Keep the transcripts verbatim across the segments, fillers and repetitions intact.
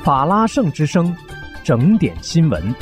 法拉盛之声，整点新闻。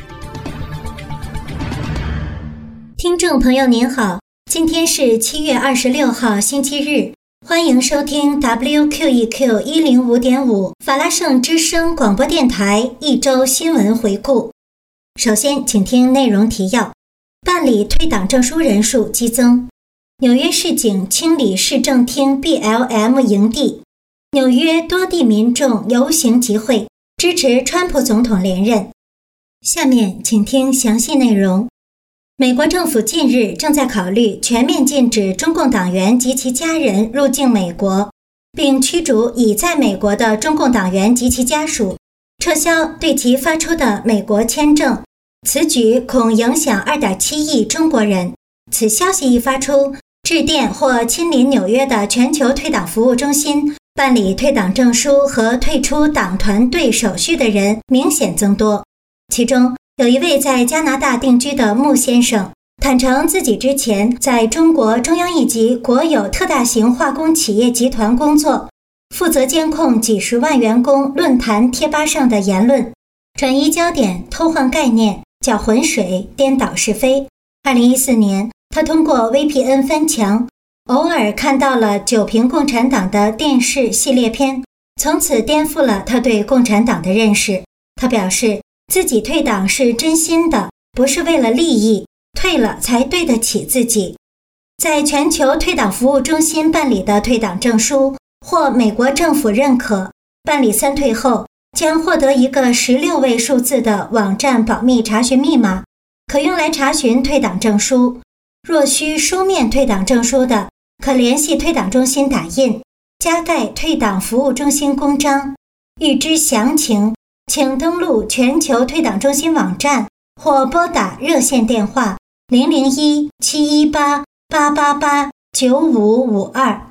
听众朋友您好，今天是七月二十六号星期日，欢迎收听 W Q E Q 一零五点五 法拉盛之声广播电台一周新闻回顾。首先请听内容提要。办理退党证书人数激增，纽约市警清理市政厅 B L M 营地，纽约多地民众游行集会支持川普总统连任。下面请听详细内容。美国政府近日正在考虑全面禁止中共党员及其家人入境美国，并驱逐已在美国的中共党员及其家属，撤销对其发出的美国签证。此举恐影响 二点七亿中国人。此消息一发出，致电或亲临纽约的全球退党服务中心办理退党证书和退出党团队手续的人明显增多。其中有一位在加拿大定居的穆先生，坦诚自己之前在中国中央一级国有特大型化工企业集团工作，负责监控几十万员工论坛贴吧上的言论，转移焦点，偷换概念，搅浑水，颠倒是非。二零一四年，他通过 V P N 翻墙，偶尔看到了九评共产党的电视系列片，从此颠覆了他对共产党的认识。他表示自己退党是真心的，不是为了利益，退了才对得起自己。在全球退党服务中心办理的退党证书或美国政府认可，办理三退后将获得一个十六位数字的网站保密查询密码，可用来查询退党证书。若需书面退党证书的，可联系退党中心打印，加盖退党服务中心公章。欲知详情，请登录全球退党中心网站或拨打热线电话零零一 七一八 八八八 九五五二。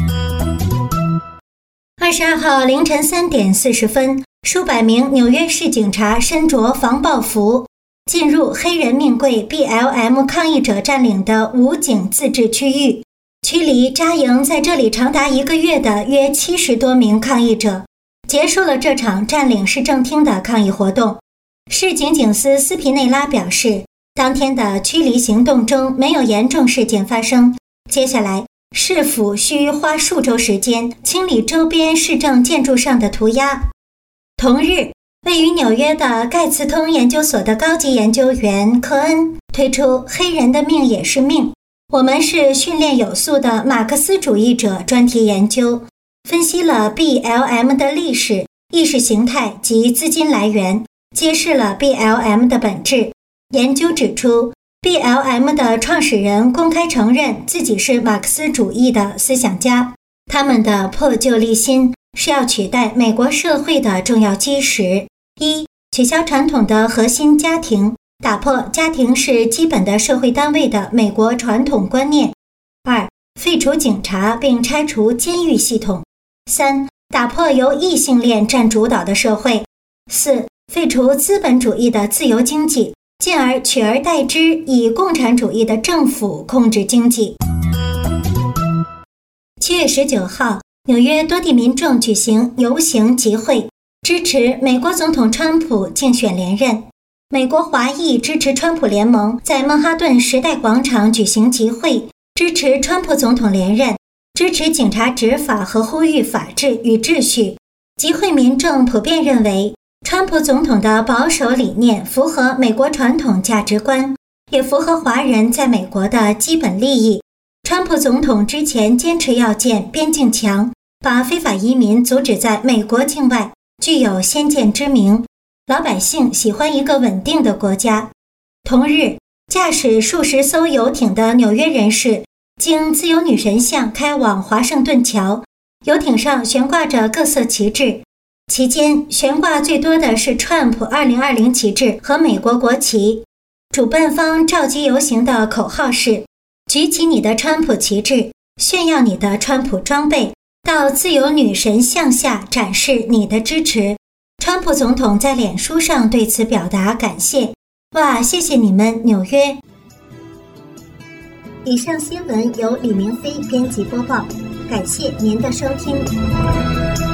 二十二号凌晨三点四十分，数百名纽约市警察身着防暴服，进入黑人命贵 B L M 抗议者占领的武警自治区域，驱离扎营在这里长达一个月的约七十多名抗议者，结束了这场占领市政厅的抗议活动。市警警司斯皮内拉表示，当天的驱离行动中没有严重事件发生，接下来市府需花数周时间清理周边市政建筑上的涂鸦。同日，位于纽约的盖茨通研究所的高级研究员科恩推出黑人的命也是命，我们是训练有素的马克思主义者专题研究，分析了 B L M 的历史、意识形态及资金来源，揭示了 B L M 的本质。研究指出， B L M 的创始人公开承认自己是马克思主义的思想家，他们的破旧立新是要取代美国社会的重要基石。一、取消传统的核心家庭，打破家庭是基本的社会单位的美国传统观念。二、废除警察并拆除监狱系统。三、打破由异性恋占主导的社会。四、废除资本主义的自由经济，进而取而代之以共产主义的政府控制经济。七月十九号，纽约多地民众举行游行集会，支持美国总统川普竞选连任。美国华裔支持川普联盟在曼哈顿时代广场举行集会，支持川普总统连任，支持警察执法和呼吁法治与秩序。集会民众普遍认为，川普总统的保守理念符合美国传统价值观，也符合华人在美国的基本利益。川普总统之前坚持要建边境墙，把非法移民阻止在美国境外，具有先见之明。老百姓喜欢一个稳定的国家。同日，驾驶数十艘游艇的纽约人士经自由女神像开往华盛顿桥，游艇上悬挂着各色旗帜，期间悬挂最多的是 Trump 二零二零旗帜和美国国旗。主办方召集游行的口号是：举起你的川普旗帜，炫耀你的川普装备，到自由女神像下展示你的支持。川普总统在脸书上对此表达感谢。哇，谢谢你们，纽约！以上新闻由李明飞编辑播报，感谢您的收听。